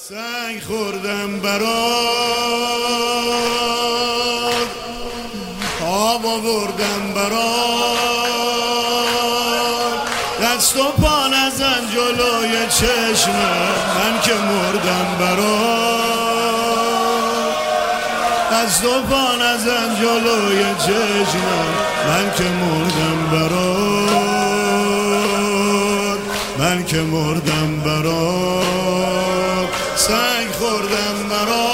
سنگ خوردم برات، آب آوردم برات، دست و پا نزن جلوی چشمم، من که مردم برات. دست و پا نزن جلوی چشمم، من که مردم برات، من که مردم برات. سنگ خوردم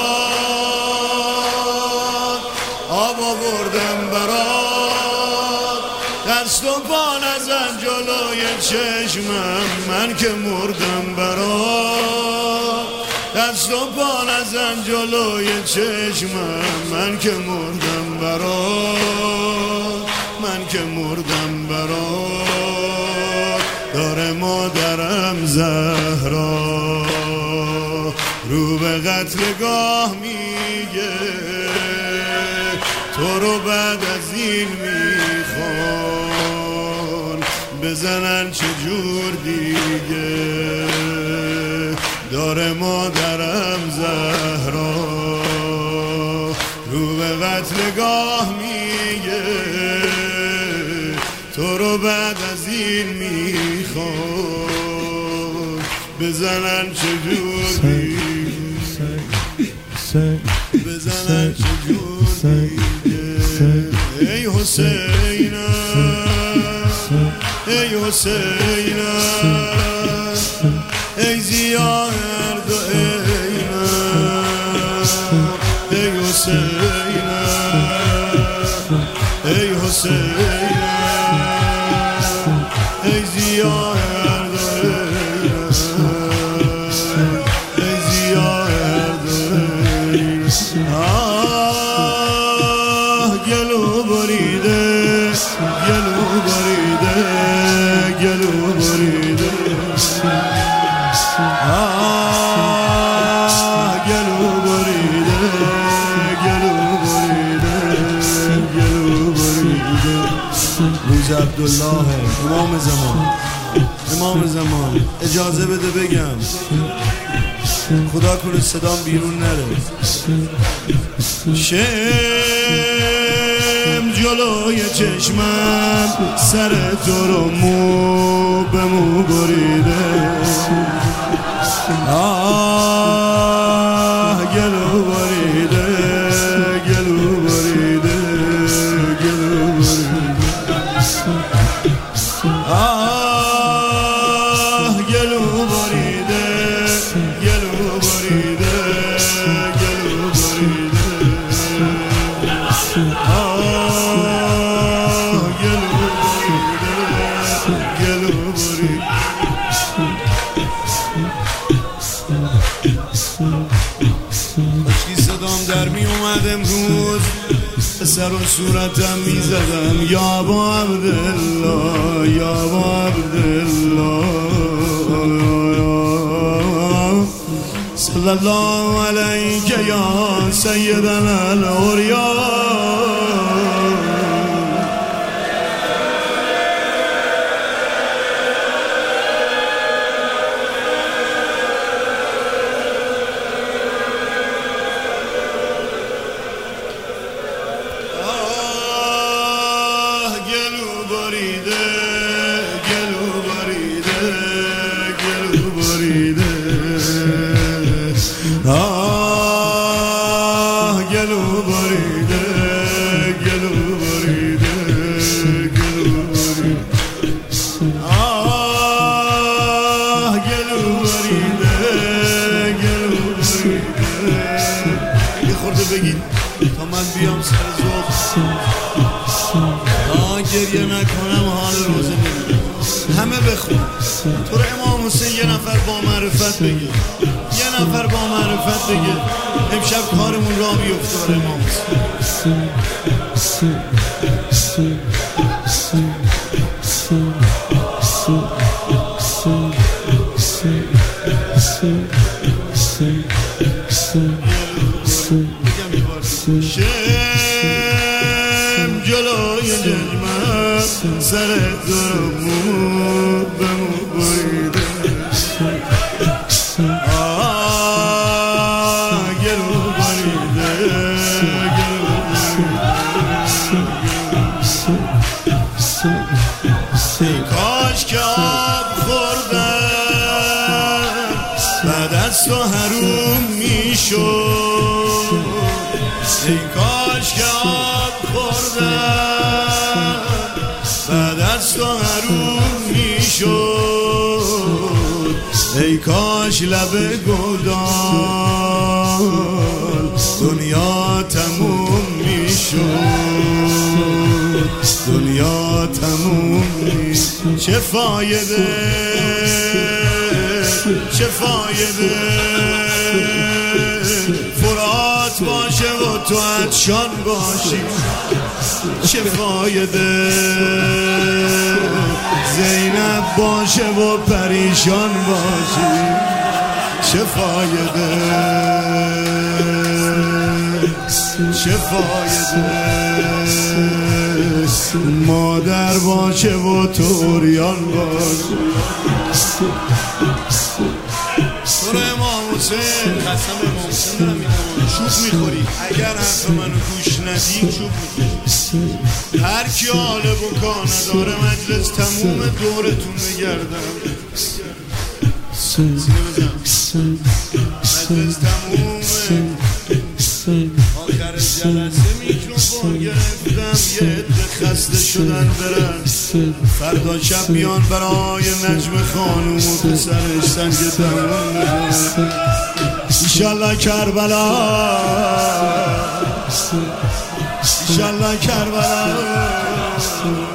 برات، آب آوردم برات، دست و پا نزن جلوی چشمم، من که مردم برات. دست و پا نزن جلوی چشمم، من که مردم برات، من که مردم برات. داره مادرم زهرا رو به قتلگاه میگه، تو رو بعد از این میخوان بزنن چجور دیگه. داره مادرم زهرا رو به قتلگاه میگه، تو رو بعد از این میخوان بزنن چجور دیگه، بزنن چجور دیگه. ای حسینم، ای حسینم، ای زیاد و اینم. ای حسینم، ای حسینم، ای زیاد و اینم، ای زیاد و اینم. آه گلو بریده، گلو بریده، گلو بریده. آه گلو بریده، گلو بریده، گلو بریده. روز عبدالله امام زمان، امام زمان اجازه بده بگم، خدا کنه صدام بیرون نره. شم جلوی چشمم سر تو رو مو به مو بریده. آه گلو بریده، گلو بریده، گلو بریده. آه گلو بریده، گلو بریده، گلو بریده. آه گلو بریده، گلو بریده. کاشکی صدام در می اومد امروز، به سر و صورتم می زدم یا با عبدالله، یا با عبدالله. صلی الله علیک یا سیدنا الاولیاء. آه گلو بریده، گلو بریده، گلو بریده. آه گلو بریده، گلو بریده. یه خورده بگید تا من بیام سر ذوق. آه گریه نکنم حال روزه نمیدم. همه بخون تو رو امام حسین یه نفر با معرفت بگه، یه نفر با معرفت بگه امشب کارمون را بیفته. امام حسین شم جلوی چشمم سر تو از تو حروم میشد ای کاش که آب خوردم بعد از تو حروم میشد ای کاش لب گودال دنیا تموم میشد دنیا تموم میشد چه فایده چه فایده فرات باشه و تو عطشان باشی چه فایده زینب باشه و پریشان باشی چه فایده چه فایده مادر باشه و تو عریان باشی تو رو امام حسین قسم امام حسین دارم میدم چوب میخوری اگر حرف منو گوش ندی چوب میخوری هر کی حال بکا نداره مجلس تموم دورتون بگردم سینه بزن مجلس تمومه آخر جلسه میکروفون گرفتم یه عده خسته شدن برن فردا شب بیان برای نجم خانوم و پسرش سنگ دمون بزن ایشالله کربلا ایشالله کربلا